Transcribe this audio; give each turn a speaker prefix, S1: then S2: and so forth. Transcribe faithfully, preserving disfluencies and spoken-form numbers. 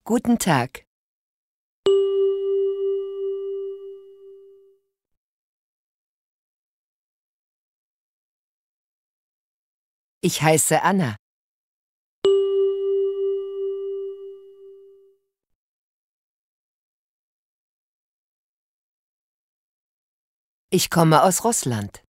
S1: Guten Tag. Ich heiße Anna. Ich komme aus Russland.